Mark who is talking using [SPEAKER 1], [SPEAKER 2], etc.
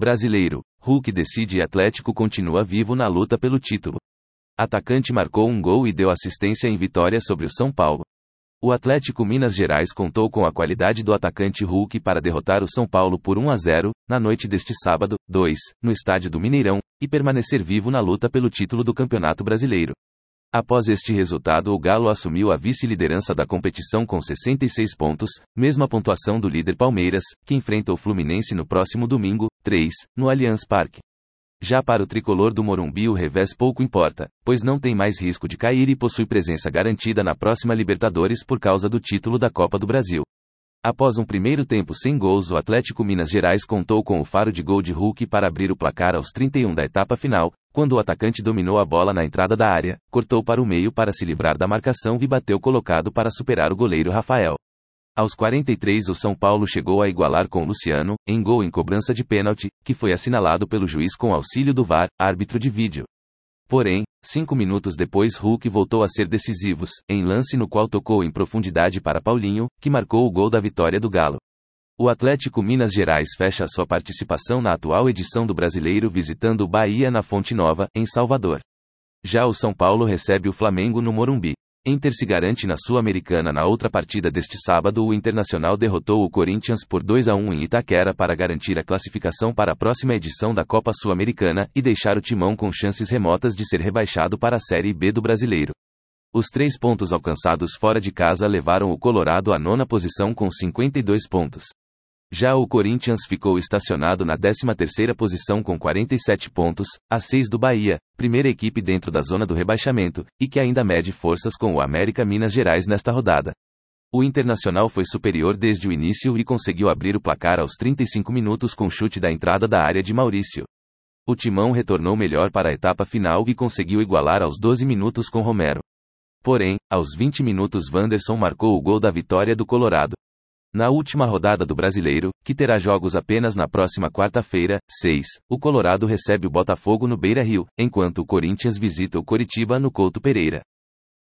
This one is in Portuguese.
[SPEAKER 1] Brasileiro, Hulk decide e Atlético continua vivo na luta pelo título. Atacante marcou um gol e deu assistência em vitória sobre o São Paulo. O Atlético Minas Gerais contou com a qualidade do atacante Hulk para derrotar o São Paulo por 1-0, na noite deste sábado, 2, no estádio do Mineirão, e permanecer vivo na luta pelo título do Campeonato Brasileiro. Após este resultado, o Galo assumiu a vice-liderança da competição com 66 pontos, mesma pontuação do líder Palmeiras, que enfrenta o Fluminense no próximo domingo, 3, no Allianz Parque. Já para o tricolor do Morumbi o revés pouco importa, pois não tem mais risco de cair e possui presença garantida na próxima Libertadores por causa do título da Copa do Brasil. Após um primeiro tempo sem gols, o Atlético Minas Gerais contou com o faro de gol de Hulk para abrir o placar aos 31 da etapa final, quando o atacante dominou a bola na entrada da área, cortou para o meio para se livrar da marcação e bateu colocado para superar o goleiro Rafael. Aos 43 o São Paulo chegou a igualar com Luciano, em gol em cobrança de pênalti, que foi assinalado pelo juiz com auxílio do VAR, árbitro de vídeo. Porém, 5 minutos depois Hulk voltou a ser decisivo, em lance no qual tocou em profundidade para Paulinho, que marcou o gol da vitória do Galo. O Atlético Minas Gerais fecha sua participação na atual edição do Brasileiro visitando o Bahia na Fonte Nova, em Salvador. Já o São Paulo recebe o Flamengo no Morumbi. Inter se garante na Sul-Americana. Na outra partida deste sábado, o Internacional derrotou o Corinthians por 2-1 em Itaquera para garantir a classificação para a próxima edição da Copa Sul-Americana e deixar o Timão com chances remotas de ser rebaixado para a Série B do Brasileiro. Os 3 pontos alcançados fora de casa levaram o Colorado à 9ª posição com 52 pontos. Já o Corinthians ficou estacionado na 13ª posição com 47 pontos, a 6 do Bahia, primeira equipe dentro da zona do rebaixamento, e que ainda mede forças com o América Minas Gerais nesta rodada. O Internacional foi superior desde o início e conseguiu abrir o placar aos 35 minutos com chute da entrada da área de Maurício. O Timão retornou melhor para a etapa final e conseguiu igualar aos 12 minutos com Romero. Porém, aos 20 minutos Wanderson marcou o gol da vitória do Colorado. Na última rodada do Brasileiro, que terá jogos apenas na próxima quarta-feira, 6, o Colorado recebe o Botafogo no Beira-Rio, enquanto o Corinthians visita o Coritiba no Couto Pereira.